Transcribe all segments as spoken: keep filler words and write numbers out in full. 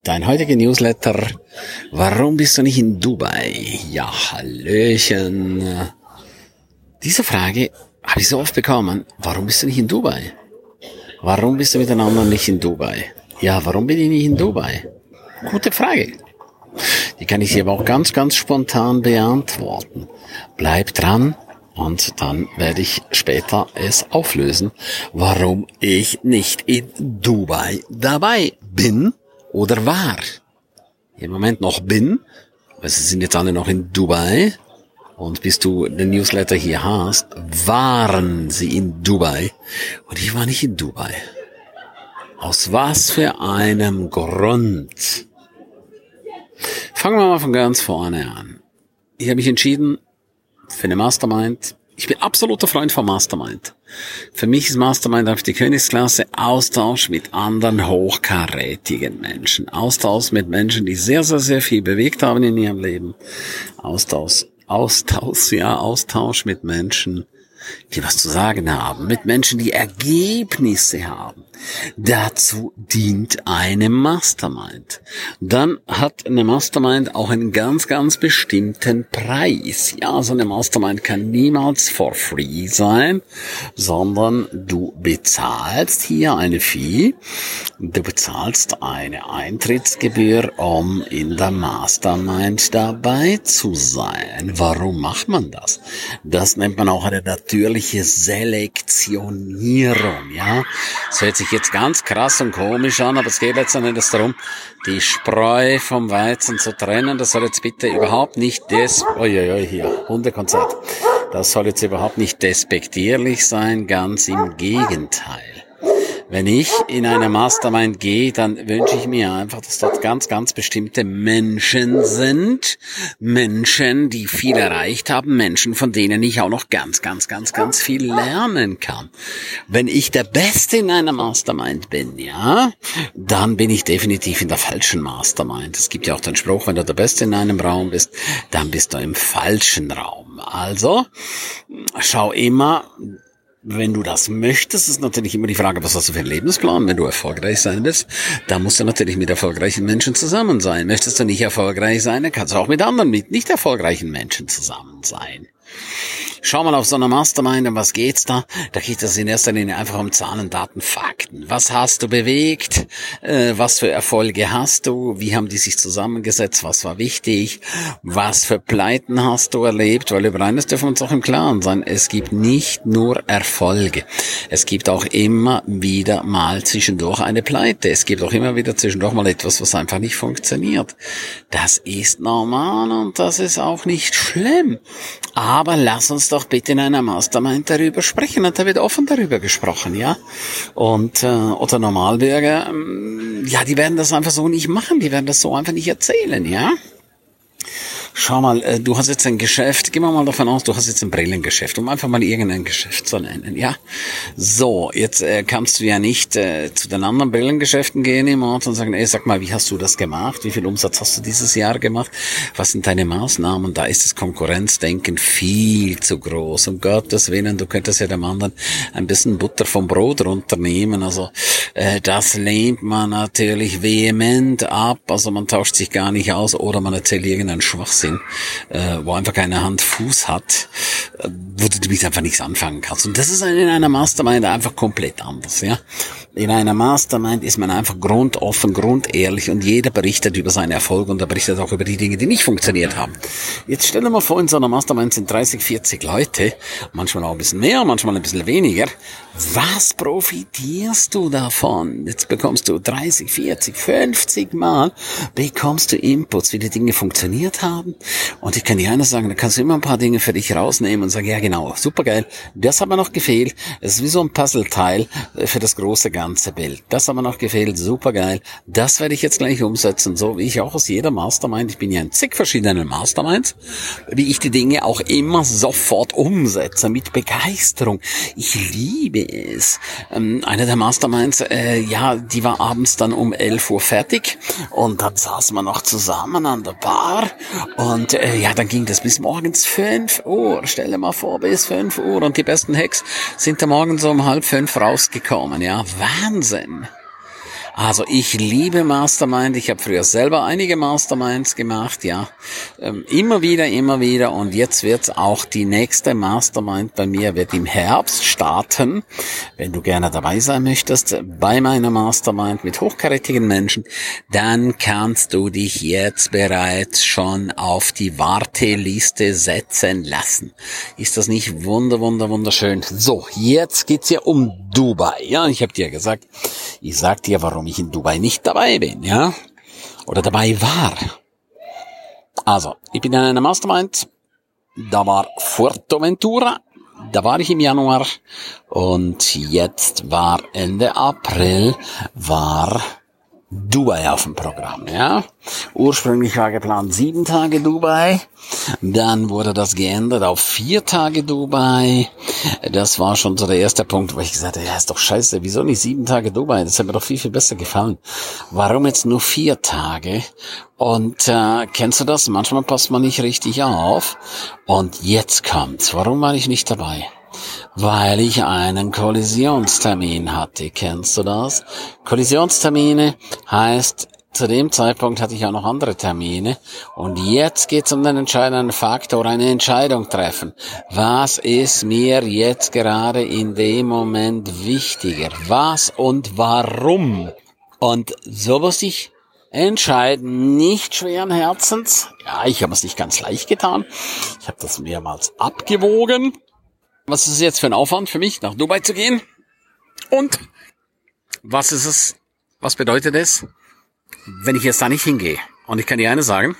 Dein heutiger Newsletter, warum bist du nicht in Dubai? Ja, hallöchen. Diese Frage habe ich so oft bekommen. Warum bist du nicht in Dubai? Warum bist du miteinander nicht in Dubai? Ja, warum bin ich nicht in Dubai? Gute Frage. Die kann ich dir aber auch ganz, ganz spontan beantworten. Bleib dran und dann werde ich später es auflösen, warum ich nicht in Dubai dabei bin. Oder war. Im Moment noch bin, weil sie sind jetzt alle noch in Dubai. Und bis du den Newsletter hier hast, waren sie in Dubai. Und ich war nicht in Dubai. Aus was für einem Grund? Fangen wir mal von ganz vorne an. Ich habe mich entschieden für eine Mastermind. Ich bin absoluter Freund von Mastermind. Für mich ist Mastermind einfach die Königsklasse. Austausch mit anderen hochkarätigen Menschen. Austausch mit Menschen, die sehr, sehr, sehr viel bewegt haben in ihrem Leben. Austausch, Austausch, ja, Austausch mit Menschen, die was zu sagen haben. Mit Menschen, die Ergebnisse haben. Dazu dient eine Mastermind. Dann hat eine Mastermind auch einen ganz, ganz bestimmten Preis. Ja, so eine Mastermind kann niemals for free sein, sondern du bezahlst hier eine Fee, du bezahlst eine Eintrittsgebühr, um in der Mastermind dabei zu sein. Warum macht man das? Das nennt man auch eine natürliche Selektionierung, ja. Das hört sich jetzt ganz krass und komisch an, aber es geht letztendlich darum, die Spreu vom Weizen zu trennen. Das soll jetzt bitte überhaupt nicht des, uiuiui, hier, Hundekonzert. Das soll jetzt überhaupt nicht despektierlich sein, ganz im Gegenteil. Wenn ich in eine Mastermind gehe, dann wünsche ich mir einfach, dass dort ganz, ganz bestimmte Menschen sind. Menschen, die viel erreicht haben. Menschen, von denen ich auch noch ganz, ganz, ganz, ganz viel lernen kann. Wenn ich der Beste in einer Mastermind bin, ja, dann bin ich definitiv in der falschen Mastermind. Es gibt ja auch den Spruch, wenn du der Beste in einem Raum bist, dann bist du im falschen Raum. Also, schau immer, wenn du das möchtest, ist natürlich immer die Frage, was hast du für einen Lebensplan? Wenn du erfolgreich sein willst, dann musst du natürlich mit erfolgreichen Menschen zusammen sein. Möchtest du nicht erfolgreich sein, dann kannst du auch mit anderen, mit nicht erfolgreichen Menschen zusammen sein. Schau mal auf so einer Mastermind, um was geht's da? Da geht es in erster Linie einfach um Zahlen, Daten, Fakten. Was hast du bewegt? Äh, was für Erfolge hast du? Wie haben die sich zusammengesetzt? Was war wichtig? Was für Pleiten hast du erlebt? Weil über eines dürfen wir uns auch im Klaren sein. Es gibt nicht nur Erfolge. Es gibt auch immer wieder mal zwischendurch eine Pleite. Es gibt auch immer wieder zwischendurch mal etwas, was einfach nicht funktioniert. Das ist normal und das ist auch nicht schlimm. Aber lass uns doch bitte in einer Mastermind darüber sprechen. Und da wird offen darüber gesprochen, ja. Und äh, oder Normalbürger, ähm, ja, die werden das einfach so nicht machen. Die werden das so einfach nicht erzählen, ja. Schau mal, äh, du hast jetzt ein Geschäft, gehen wir mal davon aus, du hast jetzt ein Brillengeschäft, um einfach mal irgendein Geschäft zu nennen, ja. So, jetzt äh, kannst du ja nicht äh, zu den anderen Brillengeschäften gehen im Ort und sagen, ey, sag mal, wie hast du das gemacht? Wie viel Umsatz hast du dieses Jahr gemacht? Was sind deine Maßnahmen? Da ist das Konkurrenzdenken viel zu groß. Um Gottes Willen, du könntest ja dem anderen ein bisschen Butter vom Brot runternehmen. Also äh, das lehnt man natürlich vehement ab. Also man tauscht sich gar nicht aus oder man erzählt irgendeinen Schwachsinn. Sind, äh, wo einfach keine Hand, Fuß hat, äh, wo du damit einfach nichts anfangen kannst. Und das ist in einer Mastermind einfach komplett anders, ja. In einer Mastermind ist man einfach grundoffen, grundehrlich und jeder berichtet über seine Erfolge und er berichtet auch über die Dinge, die nicht funktioniert haben. Jetzt stell dir mal vor, in so einer Mastermind sind dreißig, vierzig Leute, manchmal auch ein bisschen mehr, manchmal ein bisschen weniger. Was profitierst du davon? Jetzt bekommst du dreißig, vierzig, fünfzig Mal, bekommst du Inputs, wie die Dinge funktioniert haben. Und ich kann dir eines sagen, da kannst du immer ein paar Dinge für dich rausnehmen und sagen, ja genau, supergeil, das hat mir noch gefehlt. Es ist wie so ein Puzzleteil für das große ganze Bild. Das hat mir noch gefehlt, supergeil. Das werde ich jetzt gleich umsetzen, so wie ich auch aus jeder Mastermind, ich bin ja in zig verschiedenen Masterminds, wie ich die Dinge auch immer sofort umsetze, mit Begeisterung. Ich liebe es. Ähm, eine der Masterminds, äh, ja, die war abends dann um elf Uhr fertig und dann saßen wir noch zusammen an der Bar und äh, ja, dann ging das bis morgens fünf Uhr. Stell dir mal vor, bis fünf Uhr und die besten Hacks sind da morgens um halb fünf rausgekommen, ja. Wahnsinn. Also ich liebe Mastermind. Ich habe früher selber einige Masterminds gemacht, ja. Ähm, immer wieder, immer wieder. Und jetzt wird's auch die nächste Mastermind bei mir wird im Herbst starten. Wenn du gerne dabei sein möchtest bei meiner Mastermind mit hochkarätigen Menschen, dann kannst du dich jetzt bereits schon auf die Warteliste setzen lassen. Ist das nicht wunder, wunder, wunderschön? So, jetzt geht's ja um Dubai. Ja, ich habe dir gesagt, ich sag dir, warum ich in Dubai nicht dabei bin, ja? Oder dabei war. Also, ich bin in einer Mastermind. Da war Fuerteventura. Da war ich im Januar. Und jetzt war Ende April, war Dubai auf dem Programm, ja. Ursprünglich war geplant sieben Tage Dubai, dann wurde das geändert auf vier Tage Dubai. Das war schon so der erste Punkt, wo ich gesagt habe, ja, ist doch scheiße, wieso nicht sieben Tage Dubai? Das hat mir doch viel, viel besser gefallen. Warum jetzt nur vier Tage? Und äh, kennst du das? Manchmal passt man nicht richtig auf. Und jetzt kommt's. Warum war ich nicht dabei? Weil ich einen Kollisionstermin hatte. Kennst du das? Kollisionstermine heißt, zu dem Zeitpunkt hatte ich auch noch andere Termine. Und jetzt geht's um den entscheidenden Faktor, eine Entscheidung treffen. Was ist mir jetzt gerade in dem Moment wichtiger? Was und warum? Und so muss ich entscheiden, nicht schweren Herzens. Ja, ich habe es nicht ganz leicht getan. Ich habe das mehrmals abgewogen. Was ist es jetzt für ein Aufwand für mich, nach Dubai zu gehen? Und was ist es, was bedeutet es, wenn ich jetzt da nicht hingehe? Und ich kann dir eines sagen,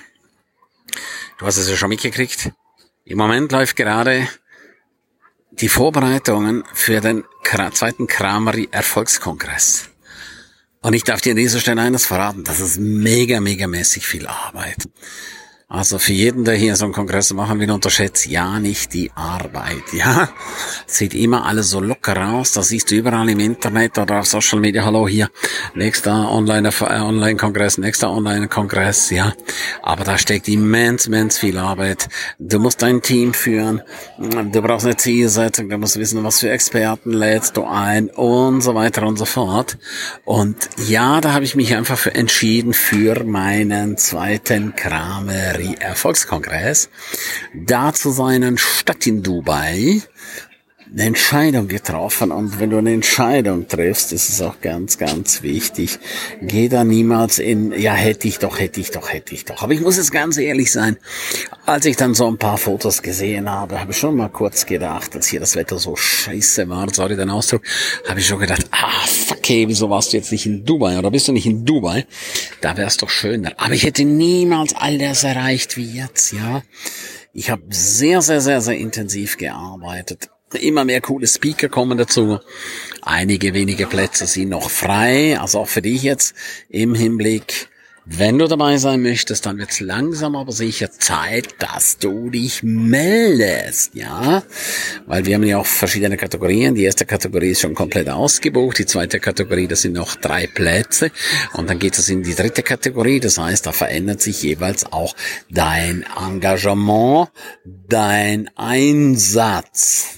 du hast es ja schon mitgekriegt, im Moment läuft gerade die Vorbereitungen für den zweiten Kramery Erfolgskongress. Und ich darf dir an dieser Stelle eines verraten, das ist mega, mega mäßig viel Arbeit. Also für jeden, der hier so einen Kongress machen will, unterschätzt ja nicht die Arbeit, ja. Sieht immer alles so locker aus, das siehst du überall im Internet oder auf Social Media, hallo hier, nächster Online-Kongress, nächster Online-Kongress, ja. Aber da steckt immens, immens viel Arbeit. Du musst dein Team führen, du brauchst eine Zielsetzung, du musst wissen, was für Experten lädst du ein und so weiter und so fort. Und ja, da habe ich mich einfach für entschieden für meinen zweiten Kramer Erfolgskongress, da zu seinen Stadt in Dubai, eine Entscheidung getroffen. Und wenn du eine Entscheidung triffst, ist es auch ganz, ganz wichtig. Geh da niemals in, ja, hätte ich doch, hätte ich doch, hätte ich doch. Aber ich muss jetzt ganz ehrlich sein, als ich dann so ein paar Fotos gesehen habe, habe ich schon mal kurz gedacht, als hier das Wetter so scheiße war, sorry den Ausdruck, habe ich schon gedacht, ah, fuck, hey, wieso warst du jetzt nicht in Dubai? Oder bist du nicht in Dubai? Da wär's doch schöner. Aber ich hätte niemals all das erreicht wie jetzt, ja. Ich habe sehr, sehr, sehr, sehr intensiv gearbeitet. Immer mehr coole Speaker kommen dazu. Einige wenige Plätze sind noch frei. Also auch für dich jetzt im Hinblick, wenn du dabei sein möchtest, dann wird es langsam aber sicher Zeit, dass du dich meldest, ja. Weil wir haben ja auch verschiedene Kategorien. Die erste Kategorie ist schon komplett ausgebucht. Die zweite Kategorie, das sind noch drei Plätze. Und dann geht es in die dritte Kategorie. Das heißt, da verändert sich jeweils auch dein Engagement, dein Einsatz.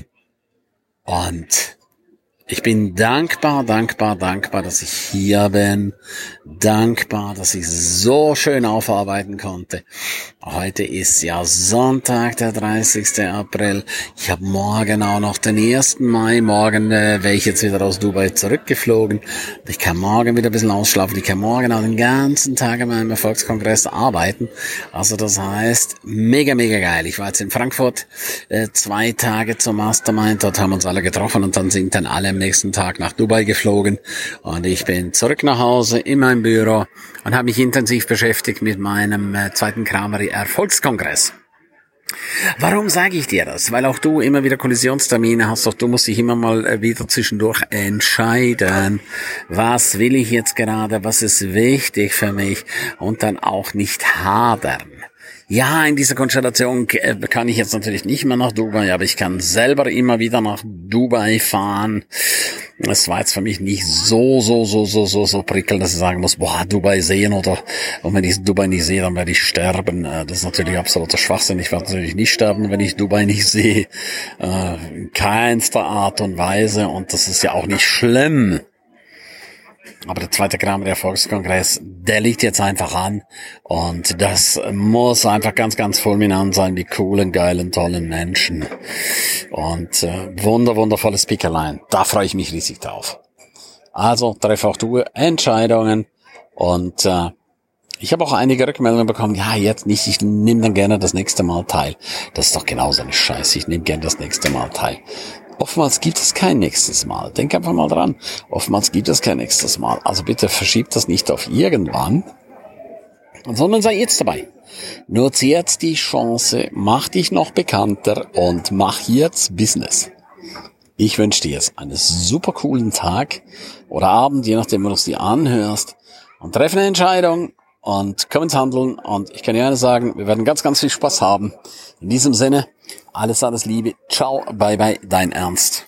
Und ich bin dankbar, dankbar, dankbar, dass ich hier bin. Dankbar, dass ich so schön aufarbeiten konnte. Heute ist ja Sonntag, der dreißigster April. Ich habe morgen auch noch den ersten Mai. Morgen äh, wäre ich jetzt wieder aus Dubai zurückgeflogen. Ich kann morgen wieder ein bisschen ausschlafen. Ich kann morgen auch den ganzen Tag an meinem Erfolgskongress arbeiten. Also das heißt, mega, mega geil. Ich war jetzt in Frankfurt äh, zwei Tage zum Mastermind. Dort haben wir uns alle getroffen und dann sind dann alle am nächsten Tag nach Dubai geflogen. Und ich bin zurück nach Hause in meinem Büro und habe mich intensiv beschäftigt mit meinem äh, zweiten Kramery Erfolgskongress. Warum sage ich dir das? Weil auch du immer wieder Kollisionstermine hast, doch du musst dich immer mal wieder zwischendurch entscheiden, was will ich jetzt gerade, was ist wichtig für mich und dann auch nicht hadern. Ja, in dieser Konstellation kann ich jetzt natürlich nicht mehr nach Dubai, aber ich kann selber immer wieder nach Dubai fahren. Es war jetzt für mich nicht so, so, so, so, so, so prickelnd, dass ich sagen muss, boah, Dubai sehen oder, und wenn ich Dubai nicht sehe, dann werde ich sterben. Das ist natürlich absoluter Schwachsinn. Ich werde natürlich nicht sterben, wenn ich Dubai nicht sehe. In keinster Art und Weise. Und das ist ja auch nicht schlimm. Aber der zweite Kramer Erfolgskongress, der liegt jetzt einfach an. Und das muss einfach ganz, ganz fulminant sein, die coolen, geilen, tollen Menschen. Und äh, wunder, wundervolle Speakerline. Da freue ich mich riesig drauf. Also treffe auch du Entscheidungen. Und äh, ich habe auch einige Rückmeldungen bekommen, ja, jetzt nicht, ich nehme dann gerne das nächste Mal teil. Das ist doch genauso eine Scheiße, ich nehme gerne das nächste Mal teil. Oftmals gibt es kein nächstes Mal. Denk einfach mal dran. Oftmals gibt es kein nächstes Mal. Also bitte verschiebt das nicht auf irgendwann, sondern sei jetzt dabei. Nutze jetzt die Chance, mach dich noch bekannter und mach jetzt Business. Ich wünsche dir jetzt einen super coolen Tag oder Abend, je nachdem, wo du es dir anhörst. Und treffe eine Entscheidung und komm ins Handeln. Und ich kann dir eines sagen, wir werden ganz, ganz viel Spaß haben. In diesem Sinne, alles, alles Liebe. Ciao, bye, bye, dein Ernst.